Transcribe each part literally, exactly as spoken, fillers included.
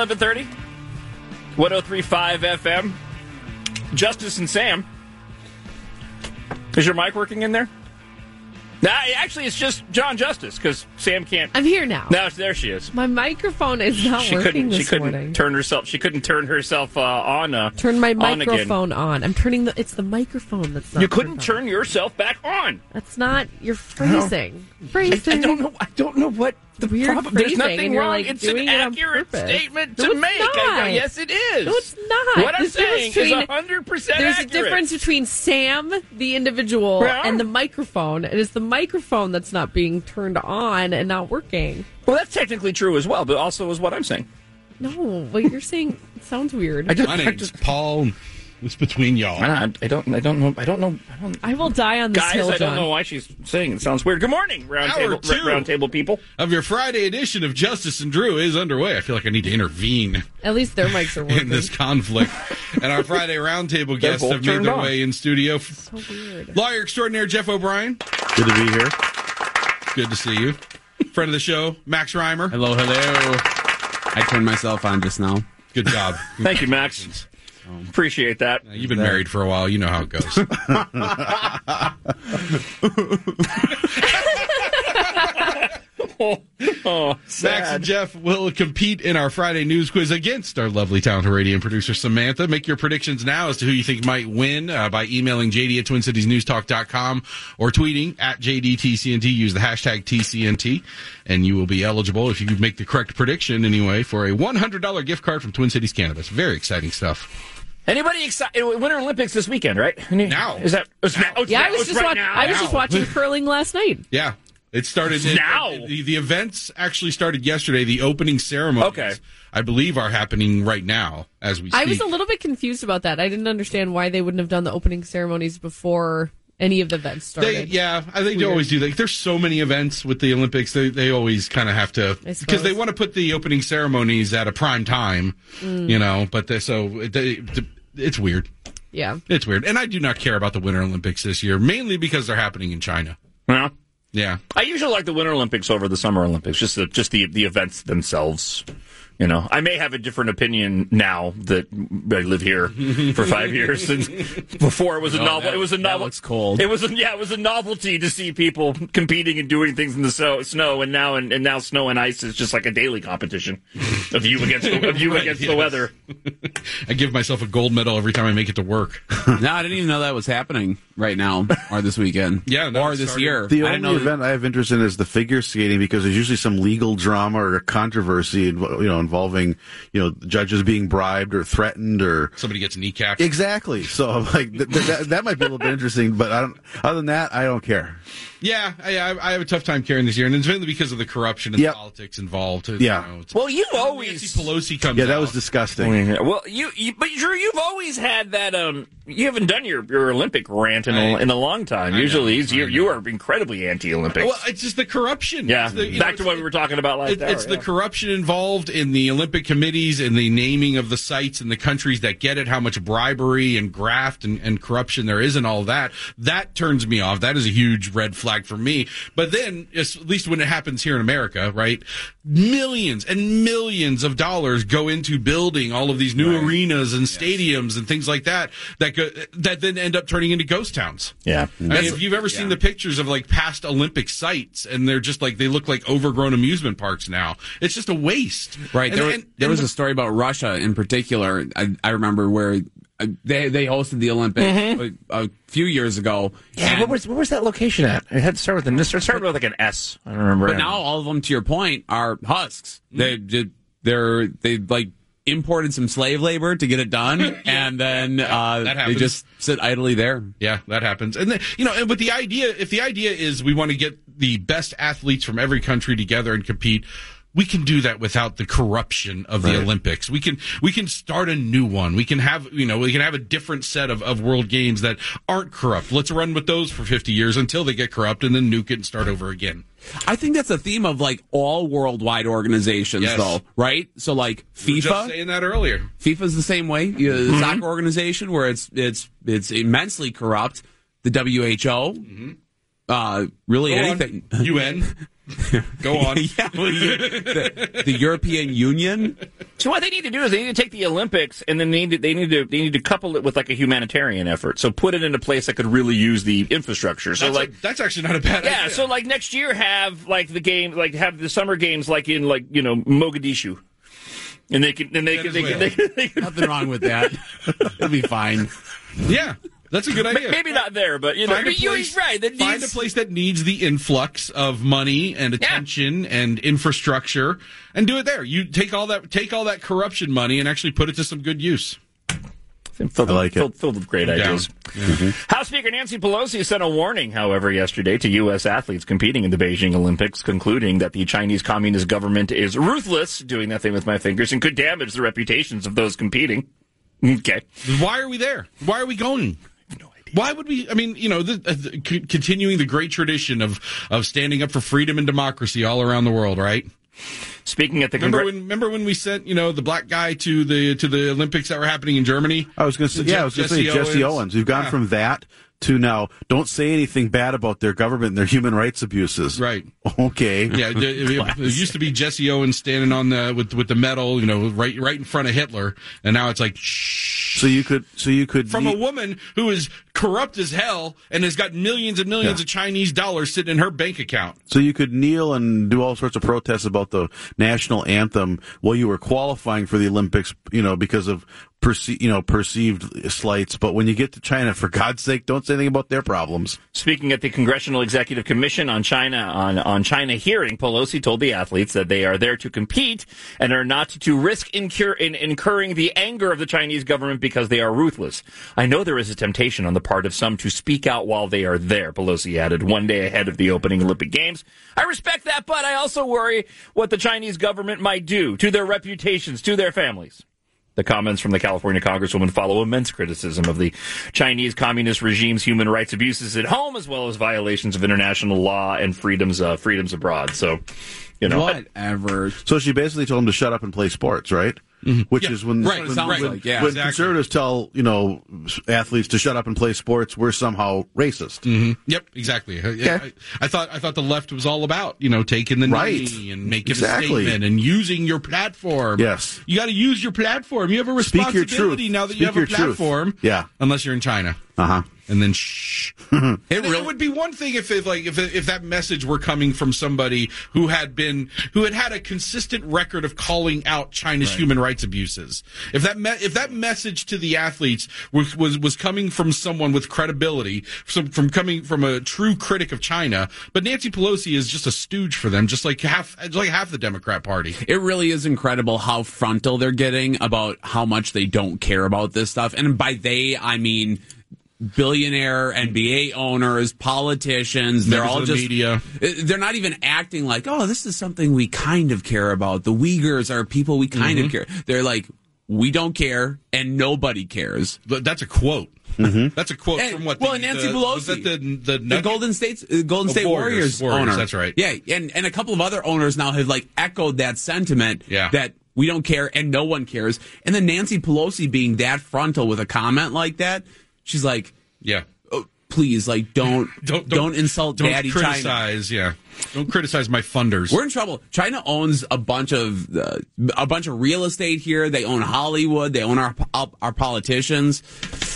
eleven thirty, one oh three point five F M. Justice and Sam. Is your mic working in there? No, actually, it's just John Justice, because Sam can't. I'm here now. Now, there she is. My microphone is not she working couldn't, this she couldn't morning. Turn herself, she couldn't turn herself uh, on. Uh, turn my on microphone again. on. I'm turning the. It's the microphone that's not. You couldn't turn on. Yourself back on. That's not. You're phrasing. Phrasing. I, I don't know. I don't know what the Weird problem. There's phrasing, nothing and you're, wrong. like, It's an doing it on accurate purpose. statement No, to it's make. not. I, yes, it is. No, it's not. What I'm There's saying is between- one hundred percent There's accurate. a difference between Sam, the individual, Yeah. and the microphone. It is the microphone that's not being turned on and not working. Well, that's technically true as well, but also is what I'm saying. No, what you're saying sounds weird. I just, My I name's just, Paul. It's between y'all. I don't, I don't, I don't know. I don't know. I don't. I will die on this Guys, hill, I don't John. know why she's saying it. Sounds weird. Good morning, round Hour table, two. round table people. Of your Friday edition of Justice and Drew is underway. I feel like I need to intervene At least their mics are in working. this conflict. And our Friday roundtable They're guests both have made turned their on. way in studio. So weird. Lawyer extraordinaire Jeff O'Brien. Good to be here. Good to see you. Friend of the show, Max Reimer. Hello, hello. I turned myself on just now. Good job. Thank you, Max. Appreciate that. You've been married for a while. You know how it goes. Oh, Max sad. and Jeff will compete in our Friday news quiz against our lovely, talented radio and producer, Samantha. Make your predictions now as to who you think might win uh, by emailing J D at twin cities news talk dot com or tweeting at J D T C N T. Use the hashtag T C N T, and you will be eligible, if you make the correct prediction anyway, for a one hundred dollars gift card from Twin Cities Cannabis. Very exciting stuff. Anybody excited? Winter Olympics this weekend, right? Any- Now. Is that? It's now. Oh, it's Yeah, now. I was It's just right watch- now. I was just Now. watching curling last night. Yeah. It started Now. It, the, the events actually started yesterday. The opening ceremonies, Okay. I believe, are happening right now as we speak. I was a little bit confused about that. I didn't understand why they wouldn't have done the opening ceremonies before any of the events started. They, yeah, I think they Weird. always do that. There's so many events with the Olympics. They they always kind of have to, I suppose. because they want to put the opening ceremonies at a prime time, Mm. you know. But they, so they, it's weird. Yeah. It's weird, and I do not care about the Winter Olympics this year, mainly because they're happening in China. Yeah. Yeah, I usually like the Winter Olympics over the Summer Olympics, just the just the the events themselves. You know, I may have a different opinion now that I live here for five years. And before it was a Oh, novel. that- It was a that novel. looks cold. It was a, yeah, it was a novelty to see people competing and doing things in the so, snow, and now and, and now snow and ice is just like a daily competition of you against the, of you Right, against yes. the weather. I give myself a gold medal every time I make it to work. No, I didn't even know that was happening right now or this weekend. Yeah, no, or it this started- year. The I didn't only know that- event I have interest in is the figure skating, because there's usually some legal drama or controversy, you know, involving, you know, judges being bribed or threatened or Somebody gets kneecapped. exactly. So I'm like, th- th- that, that might be a little bit interesting, but I don't. Other than that, I don't care. Yeah, I, I I have a tough time carrying this year, and it's mainly because of the corruption and Yep. politics involved. You Yeah. know, it's- Well, you've Nancy always Pelosi comes Yeah, that out. was disgusting. Yeah, well, you, you, but Drew, you've always had that. Um, you haven't done your, your Olympic rant in a, I- in a long time. I know, Usually, I you know. you are incredibly anti-Olympics. Well, it's just the corruption. yeah, It's the, you know, back to it's what the- we were talking about last It, hour. it's the yeah. corruption involved in the Olympic committees and the naming of the sites and the countries that get it, how much bribery and graft and, and corruption there is and all that. That turns me off. That is a huge red flag for me. But then, it's- at least when it happens here in America, right, millions and millions of dollars go into building all of these new Right. arenas and stadiums and things like that that go, that then end up turning into ghost towns. Yeah, I mean, if you've ever seen the pictures of like past Olympic sites, and they're just like they look like overgrown amusement parks now. It's just a waste. Right. And- There, and- there and was the- a story about Russia in particular. I, I remember where uh, they they hosted the Olympics a, a few years ago. yeah. and- What was what was that location at? It had to start with an. It started with like an S. I don't remember. But now all of them, to your point, are husks. They did. They're they like imported some slave labor to get it done, and then uh, that they happens. just sit idly there. Yeah, that happens. And then, you know, and but the idea, if the idea is we want to get the best athletes from every country together and compete, we can do that without the corruption of the Right. Olympics. We can we can start a new one. We can have, you know, we can have a different set of, of world games that aren't corrupt. Let's run with those for fifty years until they get corrupt, and then nuke it and start over again. I think that's a theme of like all worldwide organizations, Yes. though, right? So like We were just FIFA, saying that earlier. FIFA's the same way. You know, the soccer organization where it's it's it's immensely corrupt. The W H O. uh, really Go anything. on. U N. Go on. Yeah, well, you- the, the European Union. So what they need to do is they need to take the Olympics and then they need to, they need to they need to couple it with like a humanitarian effort. So put it in a place that could really use the infrastructure. So That's, like a, that's actually not a bad yeah, idea. so like next year have like the game like have the summer games like in like you know Mogadishu, and they can and they can they can, they can, they can Nothing wrong with that. It'll be fine. Yeah, that's a good idea. maybe not there, but you know Find a but you're place, right. That find needs, a place that needs the influx of money and attention and infrastructure, and do it there. You take all that, take all that corruption money, and actually put it to some good use. Filled, I like it. filled, filled with great I'm ideas. down. House Speaker Nancy Pelosi sent a warning, however, yesterday to U S athletes competing in the Beijing Olympics, concluding that the Chinese Communist government is ruthless, doing that thing with my fingers, and could damage the reputations of those competing. Okay. Why are we there? Why are we going? No idea. Why would we? I mean, you know, the, uh, the, c- continuing the great tradition of of standing up for freedom and democracy all around the world, right? Speaking at the Remember Congre- when? Remember when we sent you know the black guy to the to the Olympics that were happening in Germany? I was going to say, yeah, I was going to say Jesse Jesse Owens. Owens. We've gone Yeah. from that to now, don't say anything bad about their government and their human rights abuses. Right. Okay. Yeah, it, it, it used to be Jesse Owens standing on the with with the medal, you know, right right in front of Hitler, and now it's like shh. So you could, so you could From a woman who is corrupt as hell and has got millions and millions Yeah. of Chinese dollars sitting in her bank account. So you could kneel and do all sorts of protests about the national anthem while you were qualifying for the Olympics, you know, because of perce- you know, perceived slights. But when you get to China, for God's sake, don't say anything about their problems. Speaking at the Congressional Executive Commission on China on, on China hearing, Pelosi told the athletes that they are there to compete and are not to risk incur, in, incurring the anger of the Chinese government because they are ruthless. I know there is a temptation on the part of some to speak out while they are there, Pelosi added, one day ahead of the opening Olympic Games. I respect that, but I also worry what the Chinese government might do to their reputations, to their families. The comments from the California Congresswoman follow immense criticism of the Chinese Communist regime's human rights abuses at home, as well as violations of international law and freedoms uh, freedoms abroad. So, you know, Whatever. So she basically told him to shut up and play sports, right? Which Yeah, is when, right, when, sounds when, like, yeah. when Exactly. conservatives tell, you know, athletes to shut up and play sports, we're somehow racist. Yep, exactly. I, I, I thought I thought the left was all about you know taking the Right. knee and making Exactly. a statement and using your platform. Yes. you got to use your platform. You have a Speak your responsibility truth. now that Speak you have your a truth. platform. Yeah. unless you're in China. Uh huh. And then shh. It It, really, would be one thing if, if like if if that message were coming from somebody who had been who had had a consistent record of calling out China's human rights abuses. If that me, if that message to the athletes was, was was coming from someone with credibility, from from coming from a true critic of China, but Nancy Pelosi is just a stooge for them, just like half just like half the Democrat Party. it really is incredible how frontal they're getting about how much they don't care about this stuff. And by they, I mean billionaire N B A owners, politicians. They're Members all of the just media. They're not even acting like, oh, this is something we kind of care about. The Uyghurs are people we kind Mm-hmm. of care. They're like, we don't care, and nobody cares. But that's a quote. That's a quote And- from what? well, the, Nancy the, Pelosi, was that the the, the Nugget? Golden State uh, Golden Oh, State Warriors, Warriors, Warriors, owner. that's right. Yeah, and and a couple of other owners now have like echoed that sentiment. Yeah. That we don't care and no one cares. And then Nancy Pelosi being that frontal with a comment like that, she's like, Yeah. oh, please, like don't Don't, don't, insult don't Daddy China. criticize, Yeah, don't criticize my funders. We're in trouble. China owns a bunch of uh, a bunch of real estate here. They own Hollywood. They own our our politicians.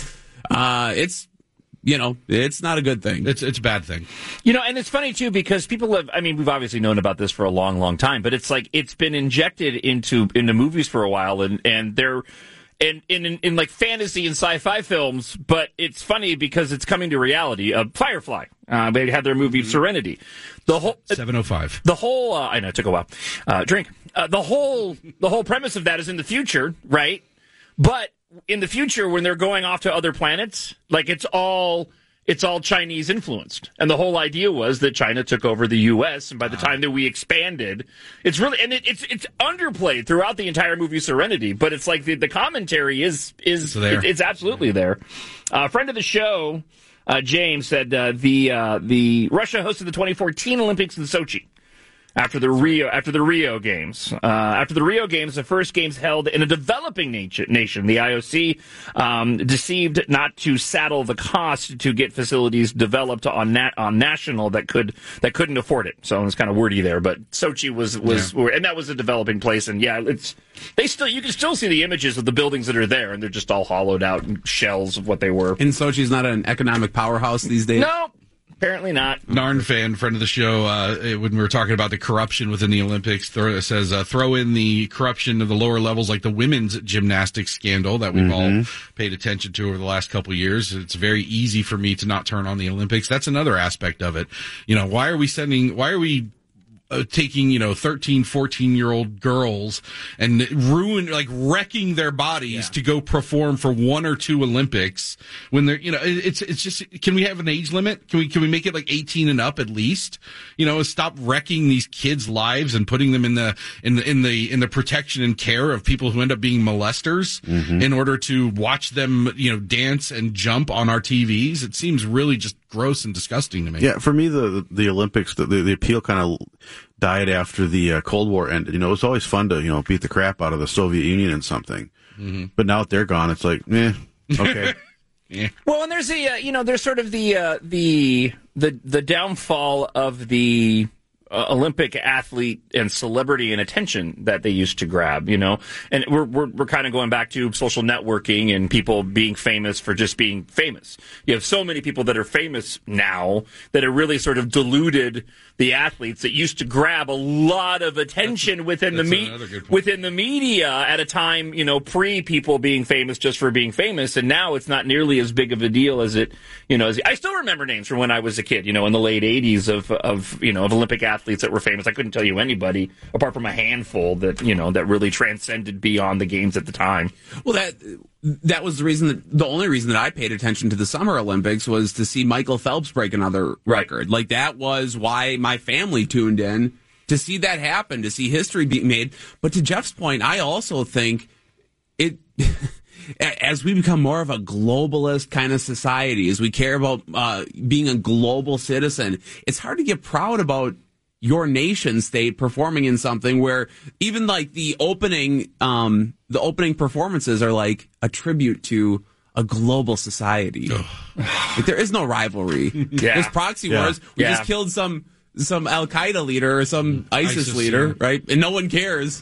Uh, it's you know it's not a good thing. It's it's a bad thing. You know, and it's funny, too, because people have, I mean, we've obviously known about this for a long, long time, but it's like it's been injected into into movies for a while, and, and they're in, in, in, in like fantasy and sci-fi films, but it's funny because it's coming to reality. Uh, Firefly, uh, they had their movie Serenity. The whole Seven oh five. the whole uh, I know it took a while. Uh, drink. Uh, the whole the whole premise of that is in the future, right? But in the future, when they're going off to other planets, like it's all it's all Chinese influenced, and the whole idea was that China took over the U S and by the time that we expanded, it's really and it, it's it's underplayed throughout the entire movie Serenity. But it's like the, the commentary is is It's there. it- it's absolutely there. A uh, friend of the show, uh, James said uh, the uh, the Russia hosted the twenty fourteen Olympics in Sochi. after the Rio after the Rio Games. Uh, after the Rio Games, the first games held in a developing nation, the I O C um, deceived not to saddle the cost to get facilities developed on nat- on national that could that couldn't afford it. So it's kind of wordy there, but Sochi was was yeah. and that was a developing place, and yeah, it's they still you can still see the images of the buildings that are there, and they're just all hollowed out shells of what they were. And Sochi's not an economic powerhouse these days. No. Apparently not. Narn fan, friend of the show, uh, when we were talking about the corruption within the Olympics, throw, says uh, throw in the corruption of the lower levels, like the women's gymnastics scandal that we've mm-hmm. all paid attention to over the last couple of years. It's very easy for me to not turn on the Olympics. That's another aspect of it. You know, why are we sending? Why are we? Uh, taking, you know, thirteen, fourteen-year-old girls and ruin, like, wrecking their bodies yeah. to go perform for one or two Olympics when they're, you know, it's it's just, can we have an age limit? Can we can we make it like eighteen and up at least? You know, stop wrecking these kids' lives and putting them in the in the in the in the protection and care of people who end up being molesters mm-hmm. in order to watch them, you know, dance and jump on our T Vs. It seems really just gross and disgusting to me. Yeah, for me, the the Olympics, the the, the appeal kind of died after the uh, Cold War ended. You know, it was always fun to, you know, beat the crap out of the Soviet Union in something. Mm-hmm. But now that they're gone, it's like, eh, okay. yeah. Well, and there's the, uh, you know, there's sort of the, uh, the, the, the downfall of the uh, Olympic athlete and celebrity and attention that they used to grab, you know, and we're, we're, we're kind of going back to social networking and people being famous for just being famous. You have so many people that are famous now that are really sort of diluted the athletes that used to grab a lot of attention that's, within that's the me- within the media at a time, you know, pre people being famous just for being famous, and now it's not nearly as big of a deal as it, you know. As, I still remember names from when I was a kid, you know, in the late eighties of of you know of Olympic athletes that were famous. I couldn't tell you anybody apart from a handful that you know that really transcended beyond the games at the time. Well, that. That was the reason that the only reason that I paid attention to the Summer Olympics was to see Michael Phelps break another record. Like, that was why my family tuned in to see that happen, to see history being made. But to Jeff's point, I also think it, as we become more of a globalist kind of society, as we care about uh, being a global citizen, it's hard to get proud about your nation state performing in something where even like the opening, um, the opening performances are like a tribute to a global society. Like, there is no rivalry. Yeah. There's proxy yeah. wars. We yeah. just killed some some Al Qaeda leader or some ISIS, ISIS leader, yeah. right? And no one cares.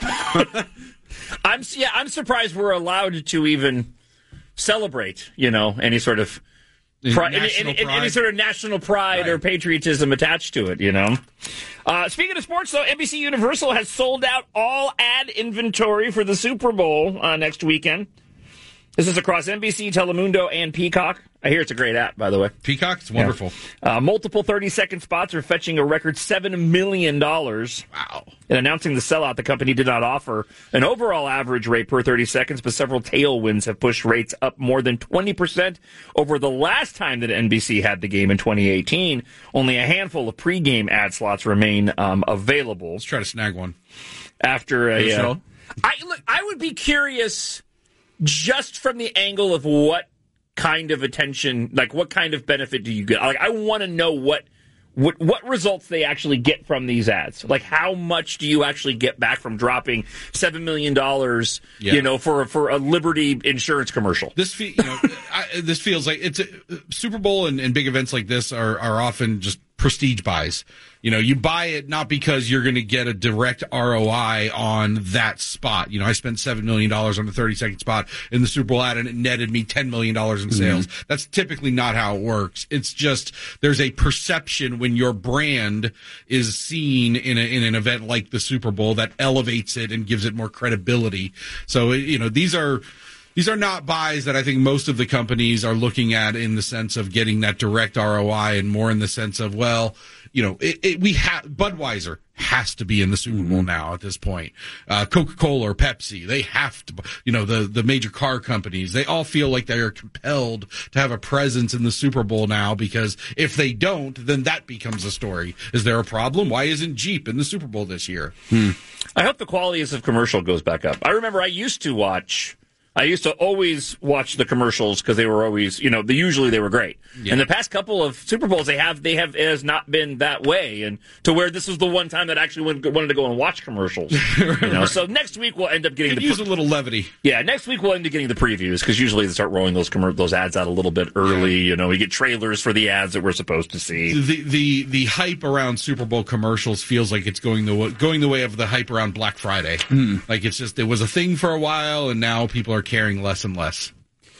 I'm yeah. I'm surprised we're allowed to even celebrate, you know, any sort of. Pri- any, any, any sort of national pride right. or patriotism attached to it, you know. Uh, speaking of sports, though, N B C Universal has sold out all ad inventory for the Super Bowl uh, next weekend. This is across N B C, Telemundo, and Peacock. I hear it's a great app, by the way. Peacock? It's wonderful. Yeah. Uh, multiple thirty-second spots are fetching a record seven million dollars. Wow. In announcing the sellout, the company did not offer an overall average rate per thirty seconds, but several tailwinds have pushed rates up more than twenty percent over the last time that N B C had the game in twenty eighteen. Only a handful of pregame ad slots remain um, available. Let's try to snag one. After a uh, I, look, I would be curious just from the angle of what kind of attention, like what kind of benefit do you get? Like, I want to know what, what what results they actually get from these ads. Like, how much do you actually get back from dropping seven million dollars, yeah. you know, for for a Liberty insurance commercial? This fe- you know, I, this feels like it's a, Super Bowl and, and big events like this are are often just prestige buys. You know, you buy it not because you're going to get a direct R O I on that spot. You know, I spent seven million dollars on the thirty-second spot in the Super Bowl ad, and it netted me ten million dollars in sales. Mm-hmm. That's typically not how it works. It's just there's a perception when your brand is seen in, a, in an event like the Super Bowl that elevates it and gives it more credibility. So, you know, these are... These are not buys that I think most of the companies are looking at in the sense of getting that direct R O I, and more in the sense of, well, you know, it, it, we have Budweiser has to be in the Super Bowl now at this point. Uh, Coca-Cola or Pepsi, they have to, you know, the, the major car companies, they all feel like they are compelled to have a presence in the Super Bowl now, because if they don't, then that becomes a story. Is there a problem? Why isn't Jeep in the Super Bowl this year? Hmm. I hope the quality of commercial goes back up. I remember I used to watch I used to always watch the commercials because they were always, you know, the, usually they were great. Yeah. And the past couple of Super Bowls, they have, they have, it has not been that way. And to where this was the one time that I actually went, wanted to go and watch commercials. You know, so next week we'll end up getting Could the use pre- a little levity. Yeah, next week we'll end up getting the previews because usually they start rolling those commer- those ads out a little bit early. Yeah. You know, we get trailers for the ads that we're supposed to see. The the the hype around Super Bowl commercials feels like it's going the going the way of the hype around Black Friday. Mm. Like it's just it was a thing for a while, and now people are caring less and less.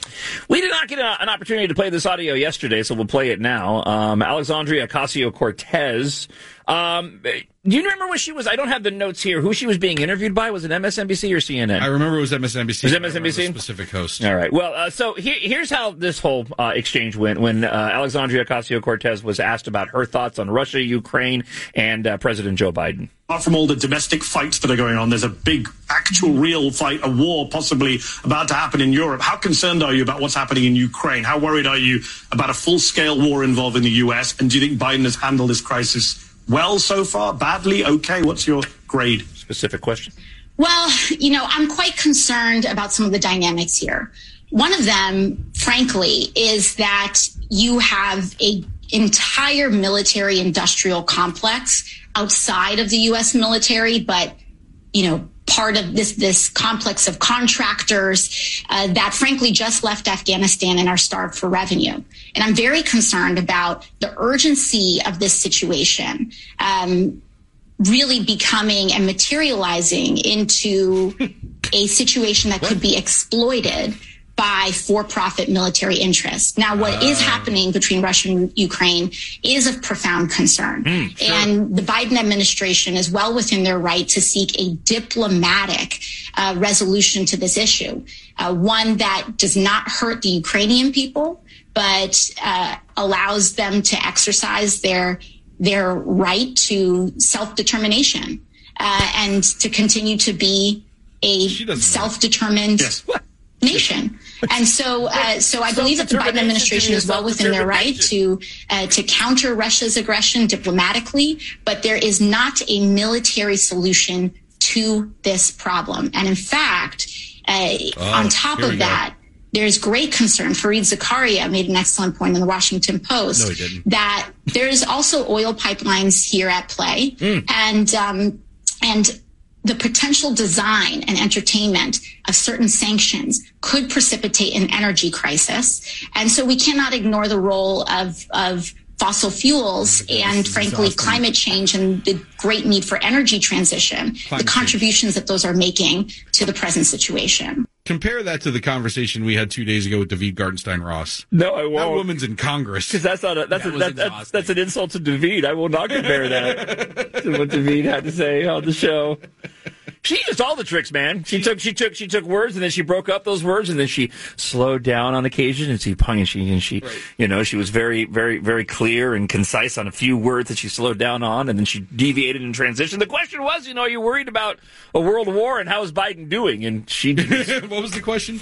We did not get a, an opportunity to play this audio yesterday, so we'll play it now. Um, Alexandria Ocasio-Cortez. Um, do you remember when she was, I don't have the notes here, who she was being interviewed by? Was it M S N B C or C N N? I remember it was M S N B C. Was it M S N B C? Specific host. All right. Well, uh, so here, here's how this whole uh, exchange went when uh, Alexandria Ocasio-Cortez was asked about her thoughts on Russia, Ukraine, and uh, President Joe Biden. Apart from all the domestic fights that are going on, there's a big, actual, real fight, a war possibly about to happen in Europe. How concerned are you about what's happening in Ukraine? How worried are you about a full-scale war involving the U S? And do you think Biden has handled this crisis well so far? Badly? Okay. What's your grade? Specific question. Well, you know, I'm quite concerned about some of the dynamics here. One of them, frankly, is that you have a entire military industrial complex outside of the U S military, but, you know, part of this this complex of contractors uh, that frankly just left Afghanistan and are starved for revenue. And I'm very concerned about the urgency of this situation um, really becoming and materializing into a situation that could be exploited by for-profit military interests. Now, what uh, is happening between Russia and Ukraine is of profound concern. Mm, sure. And the Biden administration is well within their right to seek a diplomatic uh, resolution to this issue, uh, one that does not hurt the Ukrainian people, but uh, allows them to exercise their their right to self-determination uh, and to continue to be a self-determined yes. nation. And so, uh, so I believe that the Biden administration is well within their right to uh, to counter Russia's aggression diplomatically, but there is not a military solution to this problem. And in fact, uh, oh, on top of that, go. there's great concern. Fareed Zakaria made an excellent point in the Washington Post no, he didn't. that there's also oil pipelines here at play, mm. and um, and. the potential design and entertainment of certain sanctions could precipitate an energy crisis. And so we cannot ignore the role of, of fossil fuels and, frankly, awesome. climate change and the great need for energy transition, climate the contributions change. that those are making to the present situation. Compare that to the conversation we had two days ago with David Gartenstein Ross. No, I won't. That woman's in Congress. Because that's not a, that's, that a, that, that's, that's an insult to David. I will not compare that to what David had to say on the show. She used all the tricks, man. She took, she took, she took words, and then she broke up those words, and then she slowed down on occasion, and she, and she, and she, right. you know, she was very, very, very clear and concise on a few words that she slowed down on, and then she deviated and transitioned. The question was, you know, are you worried about a world war, and how is Biden doing? And she, what was the question?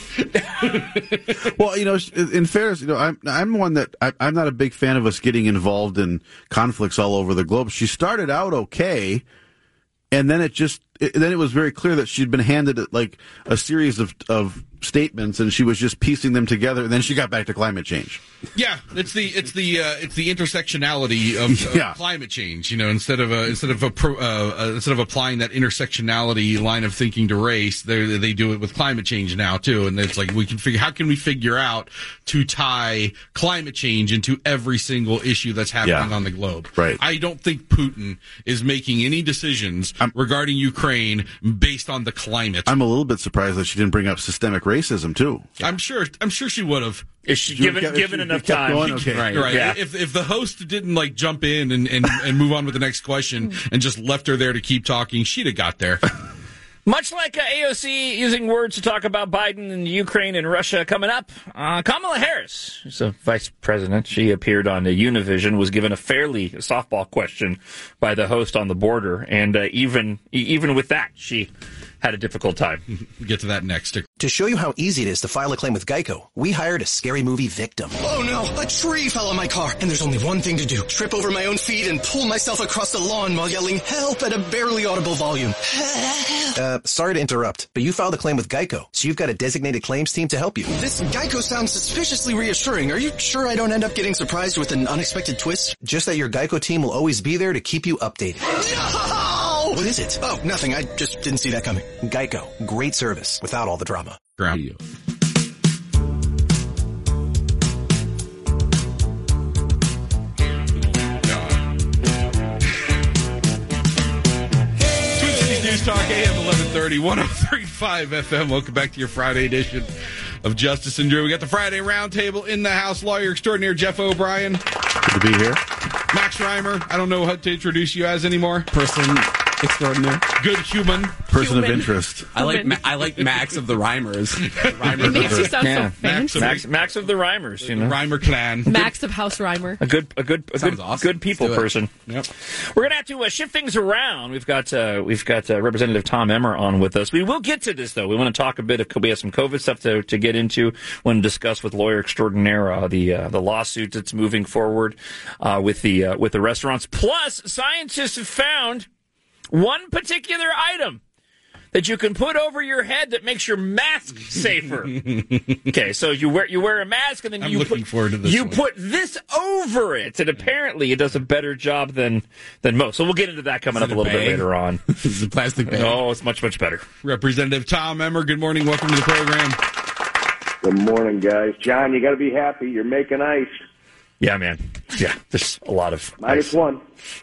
Well, you know, in fairness, you know, I'm I'm one that I, I'm not a big fan of us getting involved in conflicts all over the globe. She started out okay. And then it just, it, then it was very clear that she'd been handed like a series of of statements, and she was just piecing them together. And then she got back to climate change. Yeah, it's the it's the uh, it's the intersectionality of, of yeah. climate change. You know, instead of uh, instead of a pro, uh, uh, instead of applying that intersectionality line of thinking to race, they they do it with climate change now too. And it's like we can figure how can we figure out to tie climate change into every single issue that's happening yeah. on the globe. Right. I don't think Putin is making any decisions I'm, regarding Ukraine based on the climate. I'm a little bit surprised that she didn't bring up systemic racism too. Yeah. I'm sure. I'm sure she would have. If she given kept, given she, enough time, going, okay. right? right. Yeah. If if the host didn't like jump in and, and, and move on with the next question and just left her there to keep talking, she'd have got there. Much like uh, A O C using words to talk about Biden and Ukraine and Russia coming up, uh, Kamala Harris, who's a vice president, she appeared on uh, Univision, was given a fairly softball question by the host on the border, and uh, even even with that, she had a difficult time. We'll get to that next. To show you how easy it is to file a claim with Geico, we hired a scary movie victim. Oh no, a tree fell on my car, and there's only one thing to do. Trip over my own feet and pull myself across the lawn while yelling help at a barely audible volume. uh, sorry to interrupt, but you filed a claim with Geico, so you've got a designated claims team to help you. This Geico sounds suspiciously reassuring. Are you sure I don't end up getting surprised with an unexpected twist? Just that your Geico team will always be there to keep you updated. No! What is it? Oh, nothing. I just didn't see that coming. Geico. Great service without all the drama. Ground you. Twin Cities News Talk, A M eleven thirty, one oh three point five F M. Welcome back to your Friday edition of Justice and Drew. We got the Friday Roundtable in the house. Lawyer extraordinaire Jeff O'Brien. Good to be here. Max Reimer. I don't know how to introduce you as anymore. Person extraordinary. Good human. Person Human. of interest. I like Ma- I like Max of the Rhymers. It makes you sound Yeah. so fancy. Max, Max of the Rhymers, you know. Reimer clan. Max of House Rhymer. A good, a good, a Sounds good, awesome. good people Let's do it. person. Yep. We're gonna have to uh, shift things around. We've got, uh, we've got uh, Representative Tom Emmer on with us. We will get to this though. We want to talk a bit of. We have some COVID stuff to, to get into. Want to discuss with lawyer extraordinaire uh, the uh, the lawsuit that's moving forward uh, with the uh, with the restaurants. Plus, scientists have found one particular item that you can put over your head that makes your mask safer. Okay, so you wear you wear a mask and then I'm you looking put, forward to this you one. put this over it, and apparently it does a better job than than most. So we'll get into that coming Is up it a a little bit bag? later on. It's a plastic bag. No, it's much much better. Representative Tom Emmer, good morning. Welcome to the program. Good morning, guys. John, you got to be happy. You're making ice. Yeah, man. Yeah, there's a lot of Minus one.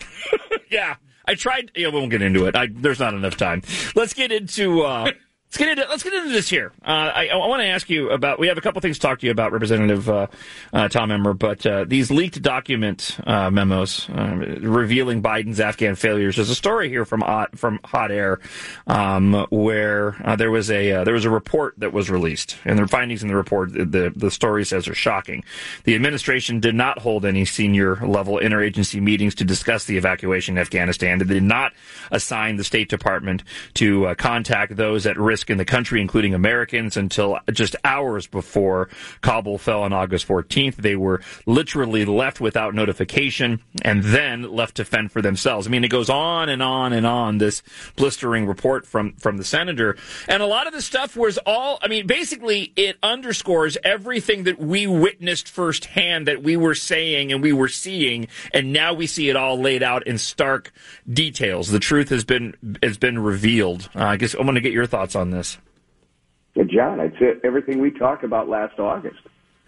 Yeah, I tried. Yeah, we won't get into it. I, there's not enough time. Let's get into. Uh, let's get into. Let's get into this here. Uh, I, I want to ask you about. We have a couple things to talk to you about, Representative uh, uh, Tom Emmer. But uh, these leaked document uh, memos uh, revealing Biden's Afghan failures. There's a story here from Hot, from Hot Air um, where uh, there was a uh, there was a report that was released, and the findings in the report, the the story says, are shocking. The administration did not hold any senior level interagency meetings to discuss the evacuation of Afghanistan. They did not assign the State Department to uh, contact those at risk in the country, including Americans, until just hours before Kabul fell on August fourteenth. They were literally left without notification and then left to fend for themselves. I mean, it goes on and on and on, this blistering report from, from the senator. And a lot of the stuff was all, I mean, basically it underscores everything that we witnessed firsthand, that we were saying and we were seeing, and now we see it all laid out in stark details. The truth has been has been revealed. Uh, I guess I want to get your thoughts on this. Yeah, John, it's it, everything we talked about last August.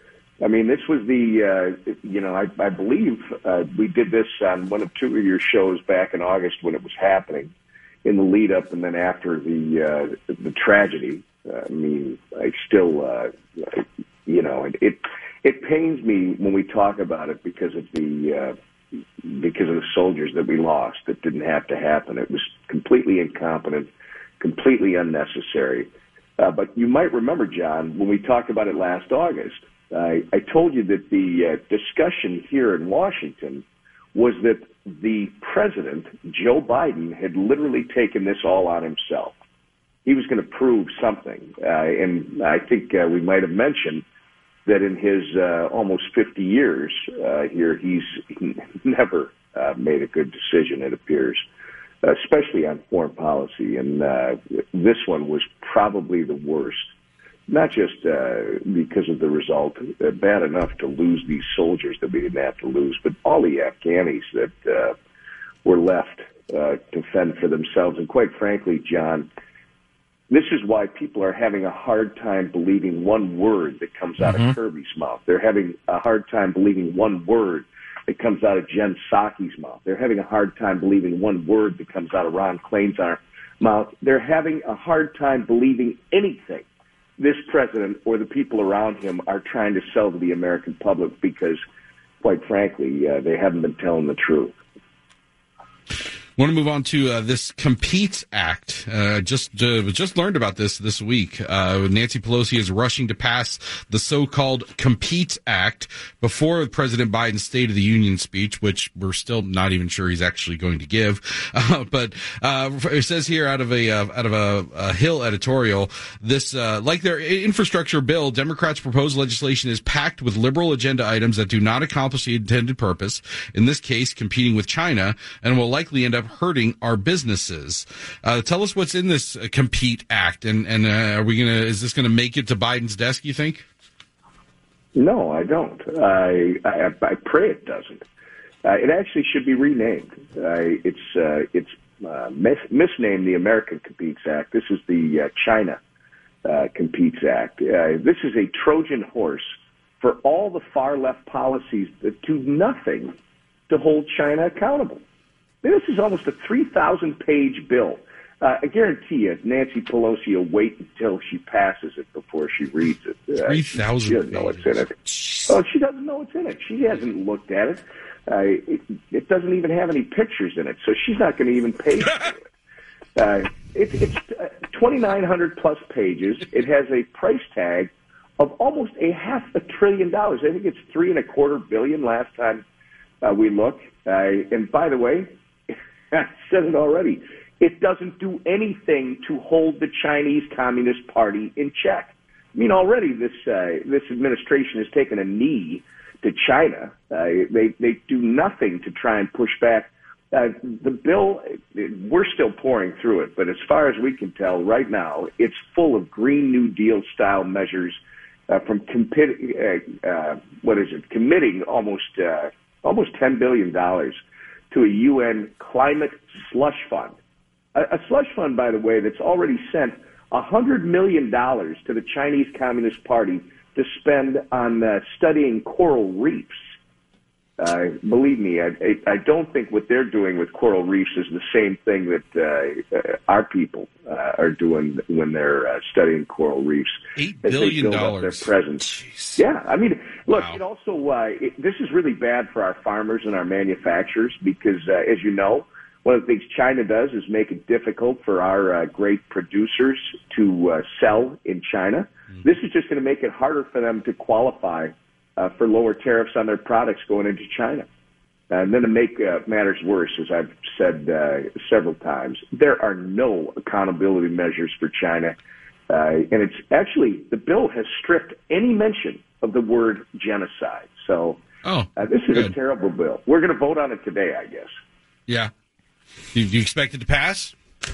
I mean, this was the, uh, you know, I, I believe uh, we did this on one of two of your shows back in August when it was happening, in the lead up and then after the uh, the tragedy. Uh, I mean, I still, uh, you know, it, it it pains me when we talk about it because of the uh, because of the soldiers that we lost. That didn't have to happen. It was completely incompetent, completely unnecessary. Uh, but you might remember, John, when we talked about it last August, I, I told you that the uh, discussion here in Washington was that the president, Joe Biden, had literally taken this all on himself. He was going to prove something. Uh, and I think uh, we might have mentioned that in his uh, almost fifty years uh, here, he's never uh, made a good decision, it appears, especially on foreign policy. And uh, this one was probably the worst. Not just uh, because of the result, uh, bad enough to lose these soldiers that we didn't have to lose, but all the Afghanis that uh, were left uh, to fend for themselves. And quite frankly, John, this is why people are having a hard time believing one word that comes out mm-hmm. of Kirby's mouth. They're having a hard time believing one word that comes out of Jen Psaki's mouth. They're having a hard time believing one word that comes out of Ron Klain's mouth. They're having a hard time believing anything this president or the people around him are trying to sell to the American public because, quite frankly, uh, they haven't been telling the truth. Want to move on to uh, this Competes Act. Uh, just uh, just learned about this this week. Uh, Nancy Pelosi is rushing to pass the so-called Competes Act before President Biden's State of the Union speech, which we're still not even sure he's actually going to give. Uh, but uh, it says here out of a uh, out of a, a Hill editorial, this uh, like their infrastructure bill, Democrats' proposed legislation is packed with liberal agenda items that do not accomplish the intended purpose. In this case, competing with China, and will likely end up hurting our businesses. Uh, tell us what's in this uh, Compete Act, and and uh, are we gonna? Is this gonna make it to Biden's desk? You think? No, I don't. I I, I pray it doesn't. Uh, it actually should be renamed. Uh, it's uh, it's uh, mis- misnamed the American Competes Act. This is the uh, China uh, Competes Act. Uh, this is a Trojan horse for all the far left policies that do nothing to hold China accountable. This is almost a three thousand page bill. Uh, I guarantee you, Nancy Pelosi will wait until she passes it before she reads it. Uh, three thousand She doesn't know what's in it. Oh, she doesn't know what's in it. She hasn't looked at it. Uh, it, it doesn't even have any pictures in it, so she's not going to even pay for it. Uh, it it's uh, twenty-nine hundred plus pages. It has a price tag of almost a half a trillion dollars. I think it's three and a quarter billion last time uh, we looked. Uh, and by the way, I said it already, it doesn't do anything to hold the Chinese Communist Party in check. I mean, already this uh, this administration has taken a knee to China. Uh, they they do nothing to try and push back. Uh, the bill, we're still pouring through it, but as far as we can tell right now, it's full of Green New Deal style measures uh, from compi- uh, uh, what is it, committing almost uh, almost ten billion dollars to a U N climate slush fund. A, a slush fund, by the way, that's already sent one hundred million dollars to the Chinese Communist Party to spend on uh, studying coral reefs. Uh, believe me, I, I, I don't think what they're doing with coral reefs is the same thing that uh, uh, our people uh, are doing when they're uh, studying coral reefs. Eight billion dollars. Their presence. Jeez. Yeah, I mean, look, wow. it also uh, it, this is really bad for our farmers and our manufacturers because, uh, as you know, one of the things China does is make it difficult for our uh, great producers to uh, sell in China. Mm. This is just going to make it harder for them to qualify Uh, for lower tariffs on their products going into China. And then to make uh, matters worse, as I've said uh, several times, there are no accountability measures for China. Uh, and it's actually, the bill has stripped any mention of the word genocide. So oh, uh, this is good. a terrible bill. We're going to vote on it today, I guess. Yeah. Do you expect it to pass?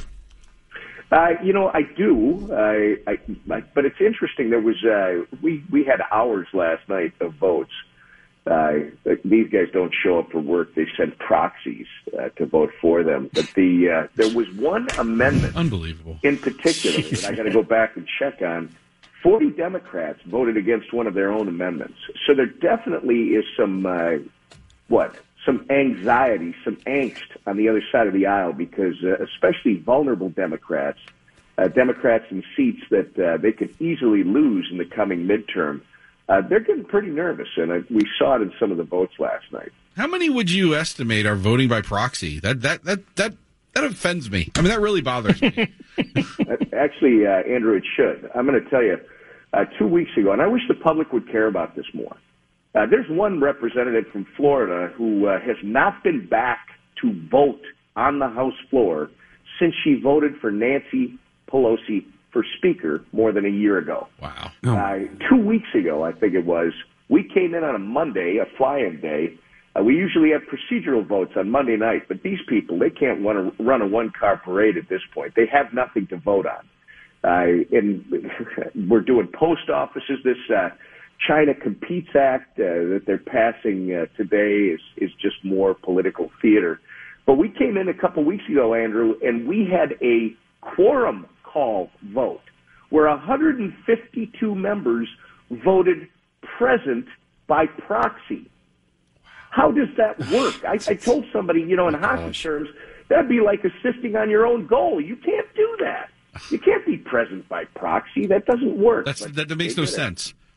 Uh, you know, I do, I, I, I, but it's interesting. There was uh, we we had hours last night of votes. Uh, these guys don't show up for work; they send proxies uh, to vote for them. But the uh, there was one amendment, unbelievable, in particular that I got to go back and check on. Forty Democrats voted against one of their own amendments, so there definitely is some uh, what. some anxiety, some angst on the other side of the aisle because uh, especially vulnerable Democrats, uh, Democrats in seats that uh, they could easily lose in the coming midterm, uh, they're getting pretty nervous, and uh, we saw it in some of the votes last night. How many would you estimate are voting by proxy? That that that that that offends me. I mean, that really bothers me. Actually, uh, Andrew, it should. I'm going to tell you, uh, two weeks ago, and I wish the public would care about this more. Uh, there's one representative from Florida who uh, has not been back to vote on the House floor since she voted for Nancy Pelosi for Speaker more than a year ago. Wow. Oh. Uh, two weeks ago, I think it was, we came in on a Monday, a fly-in day. Uh, we usually have procedural votes on Monday night, but these people, they can't run a, run a one-car parade at this point. They have nothing to vote on. Uh, and we're doing post offices this uh China Competes Act uh, that they're passing uh, today is, is just more political theater. But we came in a couple weeks ago, Andrew, and we had a quorum call vote where one hundred fifty-two members voted present by proxy. How does that work? I, I told somebody, you know, in hockey terms, that'd be like assisting on your own goal. You can't do that. You can't be present by proxy. That doesn't work. That's, that, that makes no sense.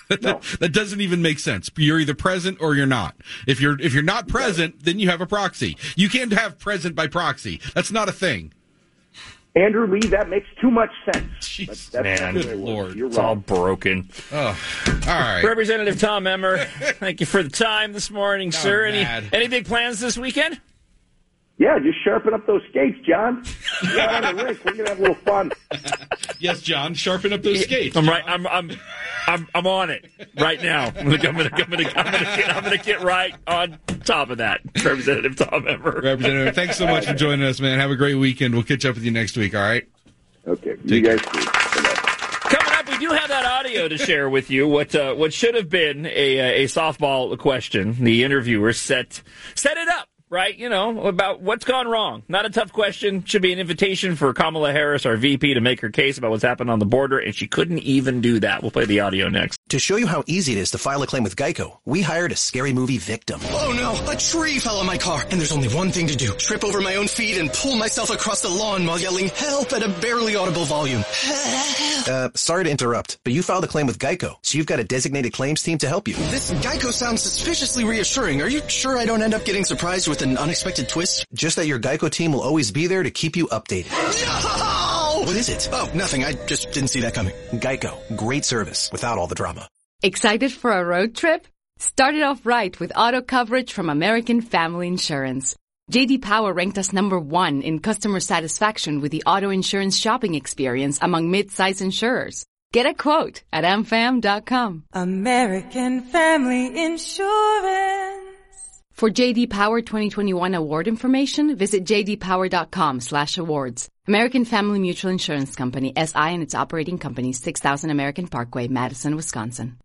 No. That doesn't even make sense. You're either present or you're not. If you're if you're not present, then you have a proxy. You can't have present by proxy. That's not a thing. Andrew Lee, that makes too much sense. Jeez, That's Man, not good Lord, It's all broken. Oh, all right. Representative Tom Emmer, thank you for the time this morning, Not sir. Any mad. any big plans this weekend? Yeah, just sharpen up those skates, John. Get on the rink. We're gonna have a little fun. Yes, John, sharpen up those skates. I'm right. I'm I'm I'm I'm on it right now. I'm gonna I'm gonna I'm gonna, I'm gonna, get, I'm gonna get right on top of that. Representative Tom Emmer. Representative, thanks so much for joining us, man. Have a great weekend. We'll catch up with you next week. All right. Okay, you Take guys care. too. Coming up, we do have that audio to share with you. What uh, what should have been a a softball question. The interviewer set set it up. Right, you know, about what's gone wrong. Not a tough question. Should be an invitation for Kamala Harris, our V P, to make her case about what's happened on the border, and she couldn't even do that. We'll play the audio next. To show you how easy it is to file a claim with Geico, we hired a scary movie victim. Oh no, a tree fell on my car, and there's only one thing to do. Trip over my own feet and pull myself across the lawn while yelling help at a barely audible volume. Uh, sorry to interrupt, but you filed a claim with Geico, so you've got a designated claims team to help you. This Geico sounds suspiciously reassuring. Are you sure I don't end up getting surprised with an unexpected twist? Just that your Geico team will always be there to keep you updated. No! What is it? Oh, nothing. I just didn't see that coming. Geico. Great service without all the drama. Excited for a road trip? Start it off right with auto coverage from American Family Insurance. J D Power ranked us number one in customer satisfaction with the auto insurance shopping experience among mid-size insurers. Get a quote at a m fam dot com. American Family Insurance. For J D Power twenty twenty-one award information, visit j d power dot com slash awards. American Family Mutual Insurance Company, S I and its operating companies, six thousand American Parkway, Madison, Wisconsin.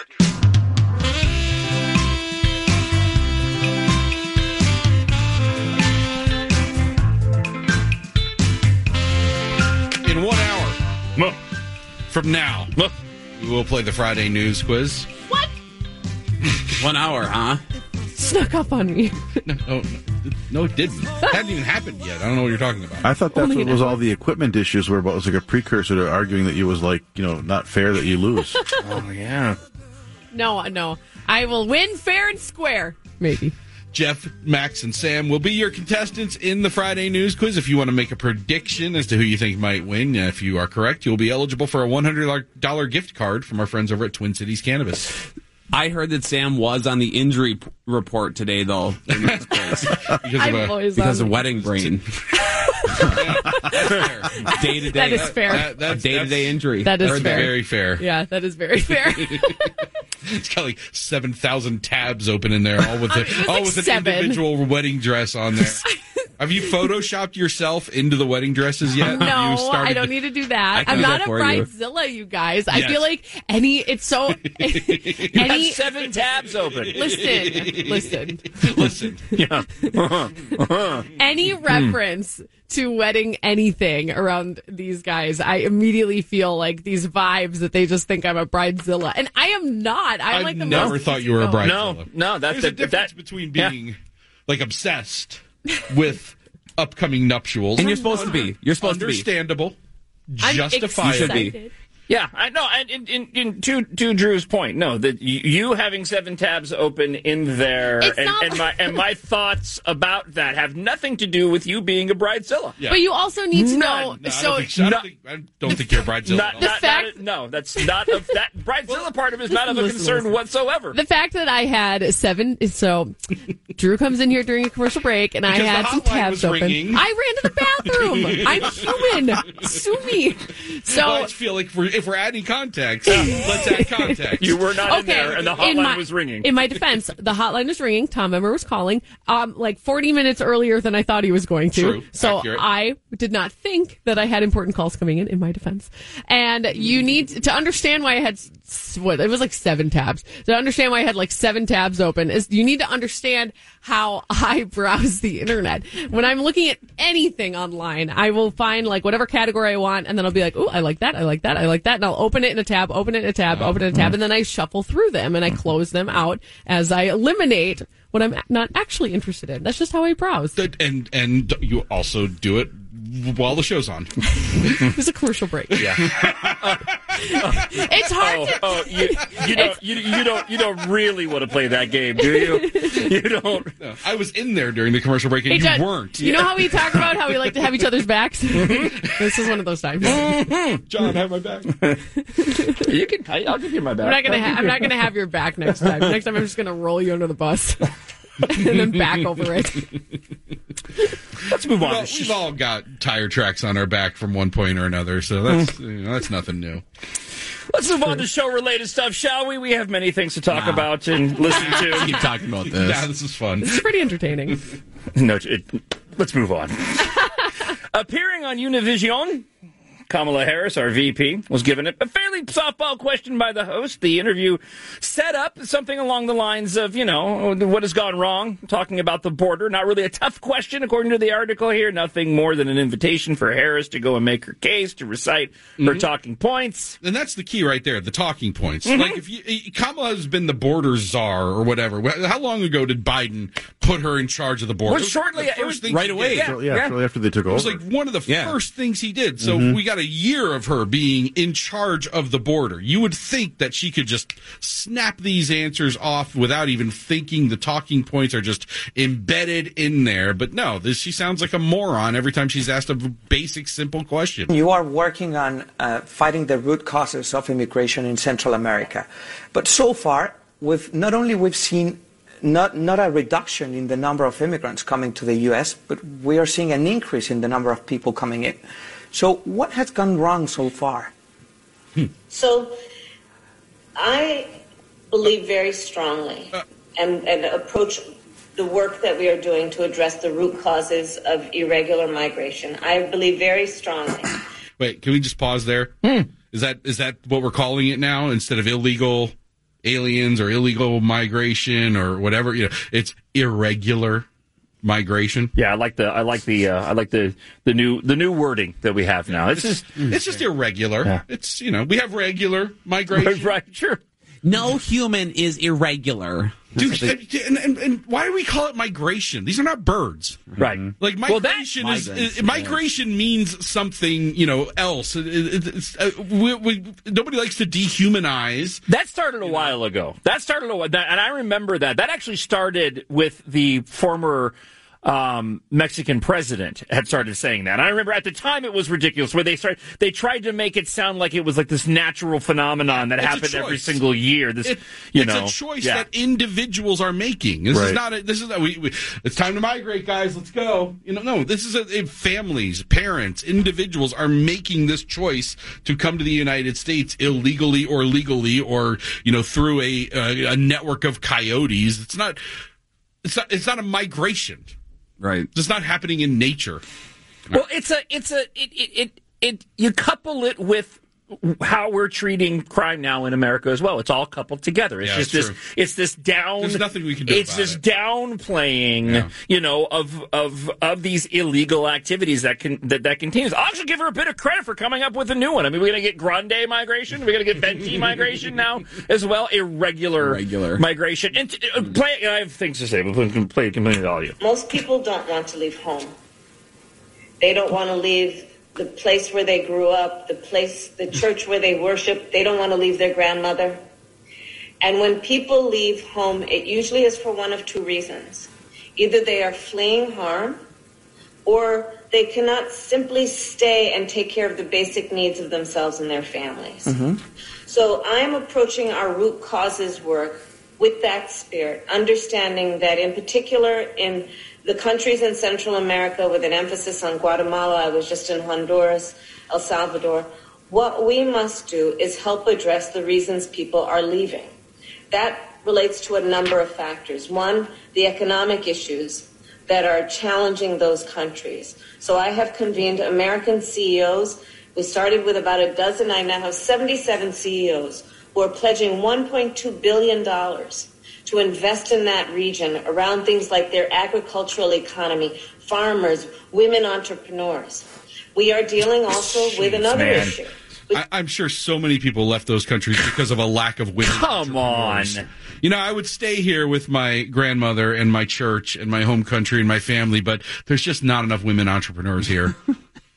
In one hour from now, we will play the Friday news quiz. What? One hour, huh? Snuck up on me. No, no, no, it didn't. It hadn't even happened yet. I don't know what you're talking about. I thought that's Only what an was hour. all the equipment issues were about. It was like a precursor to arguing that it was like, you know, not fair that you lose. Oh yeah. No, no. I will win fair and square. Maybe. Jeff, Max, and Sam will be your contestants in the Friday news quiz. If you want to make a prediction as to who you think might win, uh, if you are correct, you'll be eligible for a one hundred dollars gift card from our friends over at Twin Cities Cannabis. I heard that Sam was on the injury p- report today, though. In this place. Because I'm of, a, always because on of the- wedding brain. Day to day. That is fair. that- that's- Day to day that's injury. That is very, fair. very fair. Yeah, that is very fair. It's got like seven thousand tabs open in there, all with, I a, mean, it was all like with an seven. individual wedding dress on there. Have you photoshopped yourself into the wedding dresses yet? Have you No, started I don't need to do that. can I'm do not that a for you. bridezilla, you guys. I Yes. feel like any, it's so, You have any, seven tabs open. listen, listen. Listen. Yeah. Any reference to wedding anything around these guys, I immediately feel like these vibes that they just think I'm a bridezilla. And I am not. I'm I've like the never most, thought you were a no. bridezilla. No, no, that's There's a the, difference that, between yeah. being like obsessed with upcoming nuptials. And you're supposed to be. You're supposed to be. Understandable. I'm Justifiable. You should be. excited. Yeah, I know. And in, in, in to to Drew's point, no, that you, you having seven tabs open in there, It's and, not- and my and my thoughts about that have nothing to do with you being a bridezilla. Yeah. But you also need to know, None. No, I so don't think, so. I, don't not- think, I don't think you're a bridezilla. Not, at not, all. fact- not, no, that's not of that bridezilla part of it is not of a Listen, concern listen. whatsoever. the fact that I had seven, so Drew comes in here during a commercial break, and Because I had the some hotline tabs was open. ringing. I ran to the bathroom. I'm human. Sue me. So Well, I just feel like if we're, if we're adding context, let's add context. You were not in okay, there, and the in hotline my, was ringing. In my defense, the hotline was ringing. Tom Emmer was calling, um, like forty minutes earlier than I thought he was going to. True. So Accurate. I did not think that I had important calls coming in. In my defense, and you need to understand why I had s- what it was like seven tabs. To understand why I had like seven tabs open is you need to understand how I browse the internet. When I'm looking at anything online, I will find like whatever category I want, and then I'll be like, "Ooh, I like that, I like that, I like that," and I'll open it in a tab, open it in a tab, open it in a tab, and then I shuffle through them and I close them out as I eliminate what I'm not actually interested in. That's just how I browse. And and you also do it while the show's on. There's a commercial break. Yeah. It's hard oh, to. Oh, you, you don't. You, you don't. You don't really want to play that game, do you? You don't. No, I was in there during the commercial break, and Hey, you John, weren't. You know how we talk about how we like to have each other's backs? This is one of those times. John, have my back. You can. I, I'll give you my back. I'm not gonna. Ha- I'm not gonna have your back next time. Next time, I'm just gonna roll you under the bus and then back over it. Let's move on. Well, we've all got tire tracks on our back from one point or another, so that's you know, that's nothing new. Let's move on to show-related stuff, shall we? We have many things to talk Nah. about and listen to. Keep talking about this. Yeah, this is fun. It's pretty entertaining. No, it, let's move on. Appearing on Univision, Kamala Harris, our V P, was given a fairly softball question by the host. The interview set up something along the lines of, you know, what has gone wrong, talking about the border. Not really a tough question, according to the article here. Nothing more than an invitation for Harris to go and make her case, to recite mm-hmm. her talking points. And that's the key right there, the talking points. Mm-hmm. Like, if you, Kamala has been the border czar or whatever. How long ago did Biden put her in charge of the border? Well, shortly, it was, it was right away. Yeah, So, yeah, yeah, shortly after they took over. It was like one of the yeah. first things he did. So Mm-hmm. we got a year of her being in charge of the border. You would think that she could just snap these answers off without even thinking. The talking points are just embedded in there. But no, this, she sounds like a moron every time she's asked a basic, simple question. You are working on uh, fighting the root causes of immigration in Central America. But so far, we've not only we've seen Not, not a reduction in the number of immigrants coming to the U S, but we are seeing an increase in the number of people coming in. So what has gone wrong so far? Hmm. So I believe very strongly uh, and, and approach the work that we are doing to address the root causes of irregular migration. I believe very strongly. Wait, can we just pause there? Hmm. Is that is that what we're calling it now instead of illegal aliens or illegal migration or whatever? You know, it's irregular migration. Yeah, I like the I like the uh, I like the the new the new wording that we have now. It's, it's just it's just irregular. Yeah. It's you know we have regular migration. Right, sure. No human is irregular. Dude, and, and, and why do we call it migration? These are not birds. Right. Like, migration well, is, Migrants, is migration yeah. means something, you know, else. It, it, it's, uh, we, we, nobody likes to dehumanize. That started a while ago. That started a while, and I remember that. That actually started with the former um, Mexican president had started saying that. And I remember at the time it was ridiculous, where they started, they tried to make it sound like it was like this natural phenomenon that It's happened every single year. This, it, you it's know, a choice yeah. that individuals are making. This right. is not. A, this is. A, we, we, it's time to migrate, guys. Let's go. You know, no. This is a, a families, parents, individuals are making this choice to come to the United States illegally or legally, or you know, through a a, a network of coyotes. It's not. It's not. It's not a migration. Right. It's not happening in nature. Well, it's a, it's a, it, it, it, it, you couple it with how we're treating crime now in America as well. It's all coupled together. It's Yeah, just it's this, true. it's this down. There's nothing we can do It's about this it. downplaying, Yeah. you know, of, of, of these illegal activities that can, that, that continues. I'll actually give her a bit of credit for coming up with a new one. I mean, we're going to get grande migration. We're going to get venti migration now as well. Irregular, Irregular. migration. And uh, play, I have things to say, but play, play complaining to all of you. Most people don't want to leave home. They don't want to leave the place where they grew up, the place, the church where they worship. They don't want to leave their grandmother. And when people leave home, it usually is for one of two reasons. Either they are fleeing harm, or they cannot simply stay and take care of the basic needs of themselves and their families. Mm-hmm. So I am approaching our root causes work with that spirit, understanding that in particular in the countries in Central America, with an emphasis on Guatemala, I was just in Honduras, El Salvador, what we must do is help address the reasons people are leaving. That relates to a number of factors. One, the economic issues that are challenging those countries. So I have convened American C E Os. We started with about a dozen. I now have seventy-seven C E Os who are pledging one point two billion dollars to invest in that region around things like their agricultural economy, farmers, women entrepreneurs. We are dealing also Jeez, with another man. issue. I, I'm sure so many people left those countries because of a lack of women. Come on. You know, I would stay here with my grandmother and my church and my home country and my family, but there's just not enough women entrepreneurs here.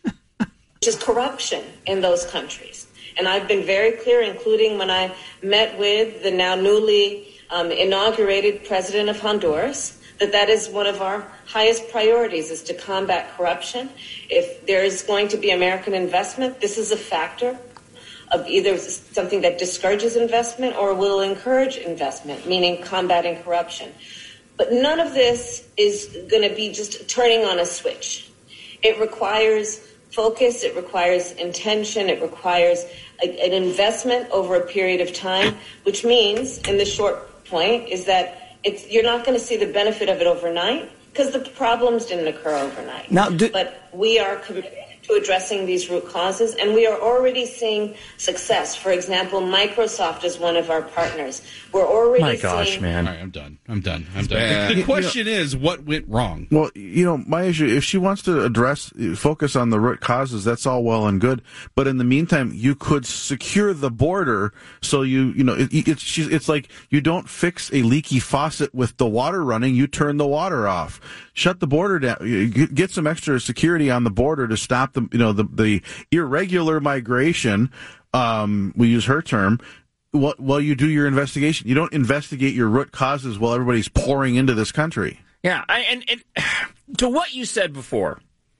is corruption in those countries. And I've been very clear, including when I met with the now newly um, inaugurated president of Honduras, that that is one of our highest priorities, is to combat corruption. If there is going to be American investment, this is a factor of either something that discourages investment or will encourage investment, meaning combating corruption. But none of this is going to be just turning on a switch. It requires focus, it requires intention, it requires a, an investment over a period of time, which means, in the short point, is that it's, you're not going to see the benefit of it overnight because the problems didn't occur overnight. Now, do- but we are committed to addressing these root causes, and we are already seeing success. For example, Microsoft is one of our partners. We're already My gosh, seeing... man. All right, I'm done. I'm done. I'm done. The, the question you know, is, what went wrong? Well, you know, my issue, if she wants to address, focus on the root causes, that's all well and good. But in the meantime, you could secure the border so you, you know, it, it's, she's, it's like you don't fix a leaky faucet with the water running, you turn the water off. Shut the border down. Get some extra security on the border to stop the, you know, the, the irregular migration. Um, we use her term. While, while you do your investigation, you don't investigate your root causes while everybody's pouring into this country. Yeah, I, and, and to what you said before,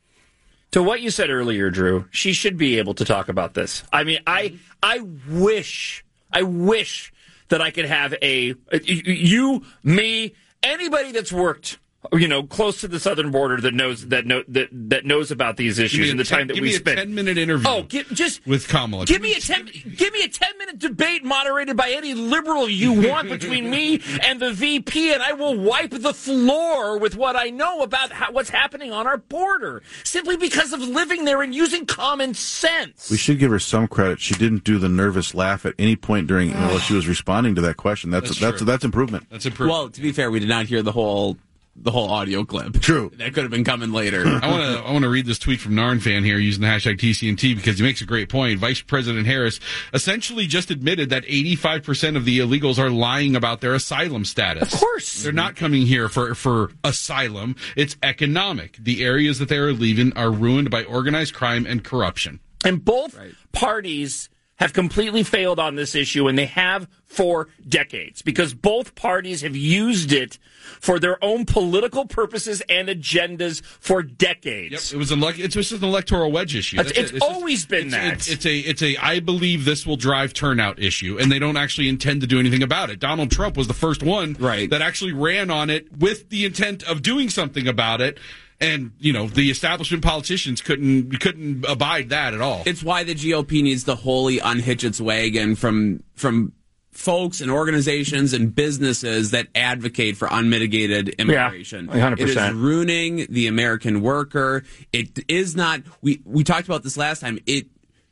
to what you said earlier, Drew, she should be able to talk about this. I mean, I, I wish, I wish that I could have a you, me, anybody that's worked, you know, close to the southern border that knows that know, that that knows about these issues and the ten, time that give we me spent. a ten minute interview. Oh, give, just with Kamala. Give me a ten. Give me a ten minute debate moderated by any liberal you want between me and the V P, and I will wipe the floor with what I know about how, what's happening on our border, simply because of living there and using common sense. We should give her some credit. She didn't do the nervous laugh at any point during you know, while she was responding to that question. That's that's that's, that's, that's improvement. That's improvement. Well, to be fair, we did not hear the whole. The whole audio clip. True. That could have been coming later. I want to I want to read this tweet from Narn fan here using the hashtag T C N T because he makes a great point. Vice President Harris essentially just admitted that eighty-five percent of the illegals are lying about their asylum status. Of course. They're not coming here for, for asylum. It's economic. The areas that they are leaving are ruined by organized crime and corruption. And both right. parties have completely failed on this issue, and they have for decades, because both parties have used it for their own political purposes and agendas for decades. Yep. It was an it's just an electoral wedge issue. It's, it's, it's just, always been it's, that. It's, it's a it's a I believe this will drive turnout issue, and they don't actually intend to do anything about it. Donald Trump was the first one right. that actually ran on it with the intent of doing something about it. And, you know, the establishment politicians couldn't couldn't abide that at all. It's why the G O P needs to wholly unhitch its wagon from from folks and organizations and businesses that advocate for unmitigated immigration. Yeah, one hundred percent. It is ruining the American worker. It is not, we, we talked about this last time, it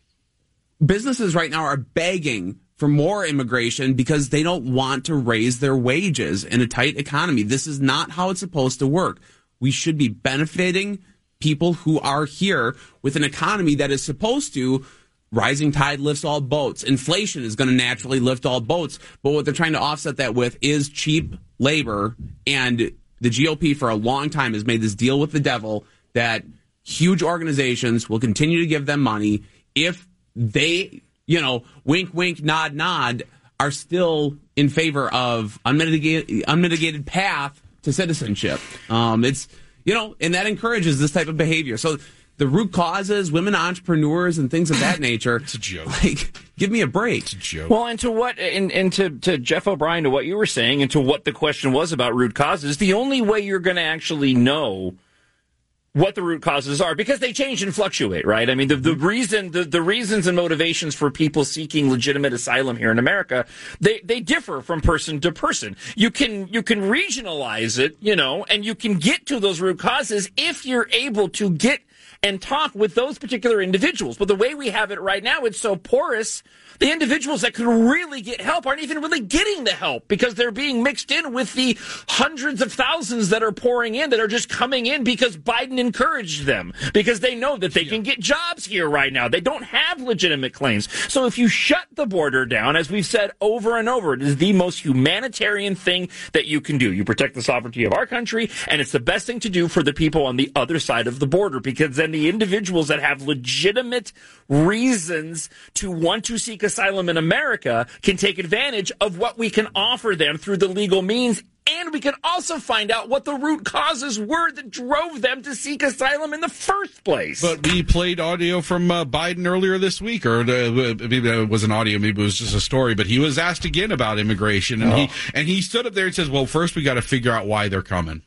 businesses right now are begging for more immigration because they don't want to raise their wages in a tight economy. This is not how it's supposed to work. We should be benefiting people who are here with an economy that is supposed to, rising tide lifts all boats. Inflation is going to naturally lift all boats. But what they're trying to offset that with is cheap labor. And the G O P for a long time has made this deal with the devil that huge organizations will continue to give them money if they, you know, wink, wink, nod, nod, are still in favor of unmitigated, unmitigated path to citizenship. Um, it's, you know, and that encourages this type of behavior. So the root causes, women entrepreneurs and things of that nature. It's a joke. Like, give me a break. It's a joke. Well, and to what, and, and to, to Jeff O'Brien, to what you were saying, and to what the question was about root causes, the only way you're going to actually know what the root causes are, because they change and fluctuate, right? I mean, the, the reason, the, the reasons and motivations for people seeking legitimate asylum here in America, they, they differ from person to person. You can, you can regionalize it, you know, and you can get to those root causes if you're able to get and talk with those particular individuals. But the way we have it right now, it's so porous. The individuals that could really get help aren't even really getting the help because they're being mixed in with the hundreds of thousands that are pouring in, that are just coming in because Biden encouraged them, because they know that they can get jobs here right now. They don't have legitimate claims. So if you shut the border down, as we've said over and over, it is the most humanitarian thing that you can do. You protect the sovereignty of our country, and it's the best thing to do for the people on the other side of the border, because then when the individuals that have legitimate reasons to want to seek asylum in America can take advantage of what we can offer them through the legal means. And we can also find out what the root causes were that drove them to seek asylum in the first place. But we played audio from uh, Biden earlier this week, or uh, maybe it wasn't audio, maybe it was just a story, but he was asked again about immigration, and, oh. he, and he stood up there and says, well, first we got to figure out why they're coming.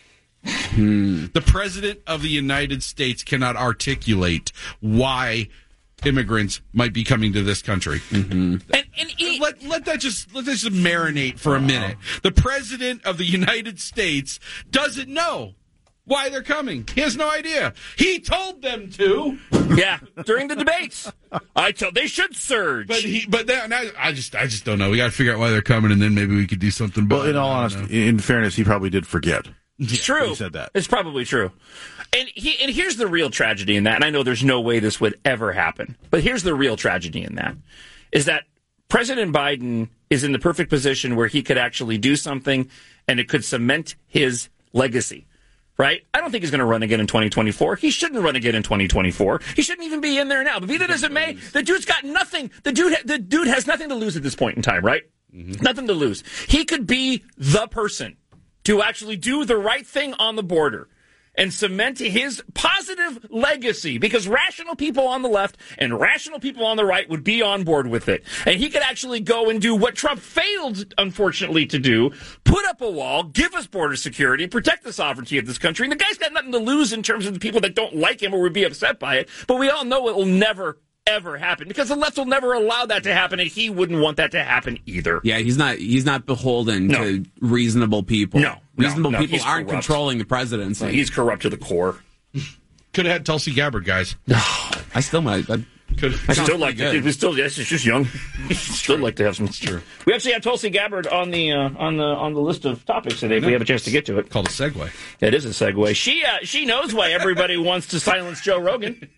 Hmm. The President of the United States cannot articulate why immigrants might be coming to this country. Mm-hmm. And, and he, let let that just let that just marinate for a minute. The President of the United States doesn't know why they're coming. He has no idea. He told them to. Yeah, during the debates, I told they should surge. But he, but now, now I just I just don't know. We got to figure out why they're coming, and then maybe we could do something about it. Well, in all honesty, in fairness, he probably did forget. It's true. He said that. It's probably true. And he, and here's the real tragedy in that, and I know there's no way this would ever happen, but here's the real tragedy in that, is that President Biden is in the perfect position where he could actually do something, and it could cement his legacy, right? I don't think he's going to run again in twenty twenty-four. He shouldn't run again in twenty twenty-four. He shouldn't even be in there now. But be that as it may, the dude's got nothing. The dude, the dude has nothing to lose at this point in time, right? Mm-hmm. Nothing to lose. He could be the person to actually do the right thing on the border and cement his positive legacy, because rational people on the left and rational people on the right would be on board with it. And he could actually go and do what Trump failed, unfortunately, to do, put up a wall, give us border security, protect the sovereignty of this country. And the guy's got nothing to lose in terms of the people that don't like him or would be upset by it. But we all know it will never ever happen, because the left will never allow that to happen, and he wouldn't want that to happen either. Yeah, he's not he's not beholden no. to reasonable people. No. Reasonable no, no, people aren't corrupt. controlling the presidency. No, he's corrupt to the core. Could have had Tulsi Gabbard, guys. I still might. I, Could I still like to. We still, yes, it's just young. Still like to have some. It's true. We actually have Tulsi Gabbard on the uh, on the on the list of topics today. If no, we have a chance to get to it, called a segue. It is a segue. She uh, she knows why everybody wants to silence Joe Rogan.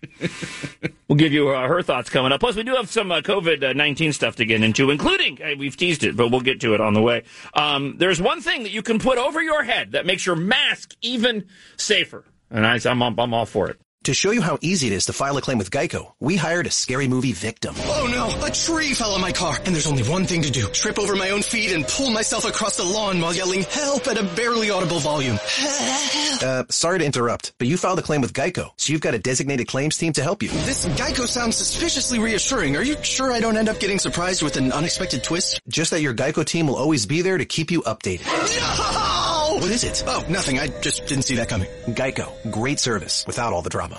We'll give you uh, her thoughts coming up. Plus, we do have some uh, COVID nineteen stuff to get into, including uh, we've teased it, but we'll get to it on the way. Um, there's one thing that you can put over your head that makes your mask even safer, and I, I'm I'm all for it. To show you how easy it is to file a claim with Geico, we hired a scary movie victim. Oh no, a tree fell on my car, and there's only one thing to do. Trip over my own feet and pull myself across the lawn while yelling help at a barely audible volume. uh, sorry to interrupt, but you filed a claim with Geico, so you've got a designated claims team to help you. This Geico sounds suspiciously reassuring. Are you sure I don't end up getting surprised with an unexpected twist? Just that your Geico team will always be there to keep you updated. No! What is it? Oh, nothing. I just didn't see that coming. Geico. Great service without all the drama.